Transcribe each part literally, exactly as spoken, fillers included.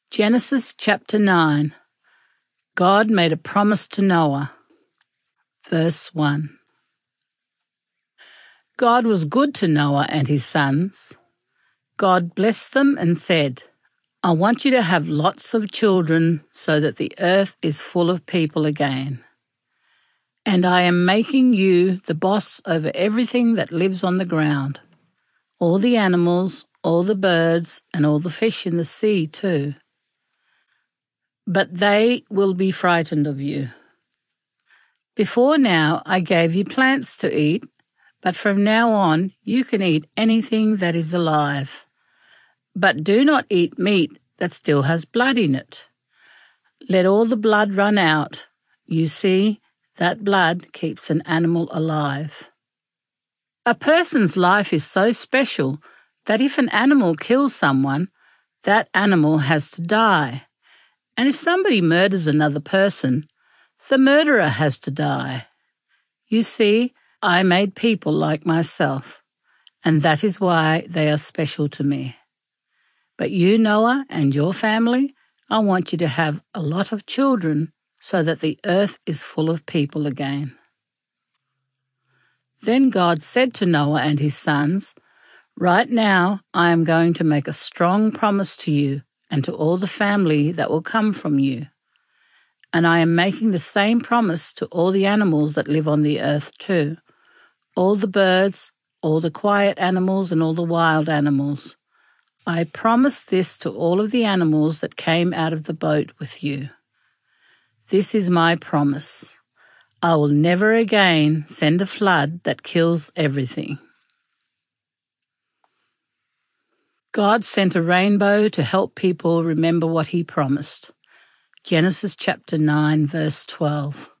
Genesis chapter nine. God made a promise to Noah. Verse one. God was good to Noah and his sons. God blessed them and said, I want you to have lots of children so that the earth is full of people again. And I am making you the boss over everything that lives on the ground, all the animals, all the birds, and all the fish in the sea too. But they will be frightened of you. Before now I gave you plants to eat, but from now on you can eat anything that is alive. But do not eat meat that still has blood in it. Let all the blood run out. You see, that blood keeps an animal alive. A person's life is so special that if an animal kills someone, that animal has to die. And if somebody murders another person, the murderer has to die. You see, I made people like myself, and that is why they are special to me. But you, Noah, and your family, I want you to have a lot of children so that the earth is full of people again. Then God said to Noah and his sons, Right now I am going to make a strong promise to you and to all the family that will come from you. And I am making the same promise to all the animals that live on the earth too, all the birds, all the quiet animals and all the wild animals. I promise this to all of the animals that came out of the boat with you. This is my promise. I will never again send a flood that kills everything. God sent a rainbow to help people remember what he promised. Genesis chapter nine, verse twelve.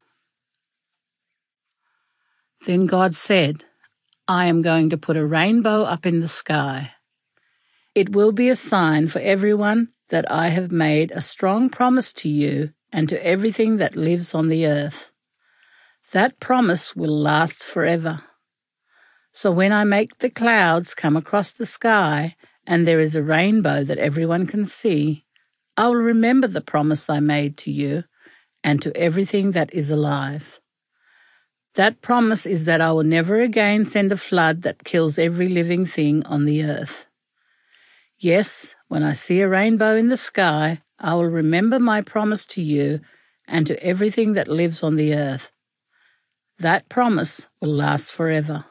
Then God said, I am going to put a rainbow up in the sky. It will be a sign for everyone that I have made a strong promise to you and to everything that lives on the earth. That promise will last forever. So when I make the clouds come across the sky and there is a rainbow that everyone can see, I will remember the promise I made to you and to everything that is alive. That promise is that I will never again send a flood that kills every living thing on the earth. Yes, when I see a rainbow in the sky, I will remember my promise to you and to everything that lives on the earth. That promise will last forever.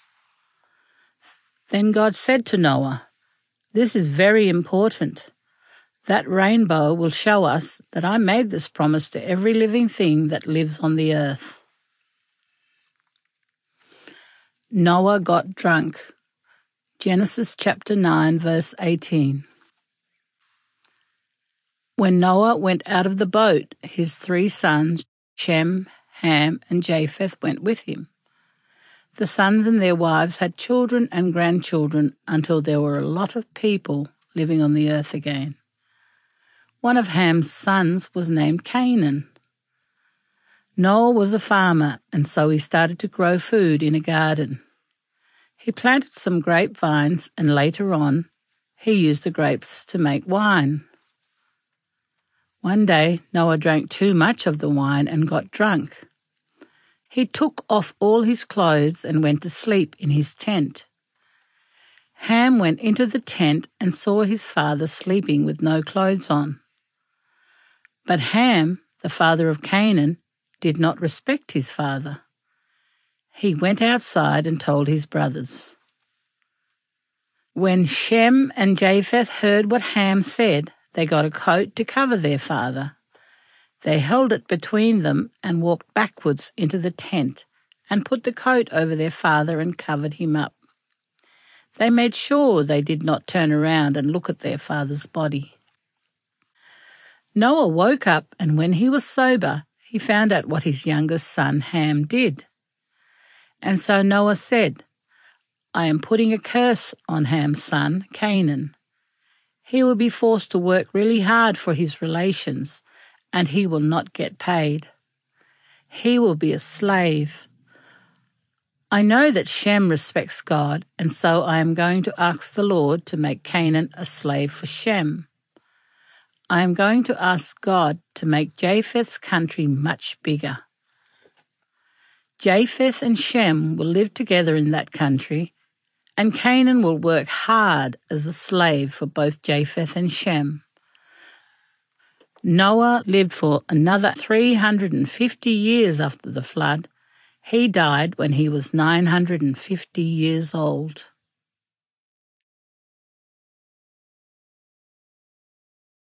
Then God said to Noah, This is very important. That rainbow will show us that I made this promise to every living thing that lives on the earth. Noah got drunk. Genesis chapter nine, verse eighteen. When Noah went out of the boat, his three sons, Shem, Ham, and Japheth, went with him. The sons and their wives had children and grandchildren until there were a lot of people living on the earth again. One of Ham's sons was named Canaan. Noah was a farmer, and so he started to grow food in a garden. He planted some grapevines, and later on, he used the grapes to make wine. One day, Noah drank too much of the wine and got drunk. He took off all his clothes and went to sleep in his tent. Ham went into the tent and saw his father sleeping with no clothes on. But Ham, the father of Canaan, did not respect his father. He went outside and told his brothers. When Shem and Japheth heard what Ham said, they got a coat to cover their father. They held it between them and walked backwards into the tent and put the coat over their father and covered him up. They made sure they did not turn around and look at their father's body. Noah woke up, and when he was sober, he found out what his youngest son Ham did. And so Noah said, I am putting a curse on Ham's son, Canaan. He will be forced to work really hard for his relations, and he will not get paid. He will be a slave. I know that Shem respects God, and so I am going to ask the Lord to make Canaan a slave for Shem. I am going to ask God to make Japheth's country much bigger. Japheth and Shem will live together in that country, and Canaan will work hard as a slave for both Japheth and Shem. Noah lived for another three hundred fifty years after the flood. He died when he was nine hundred fifty years old.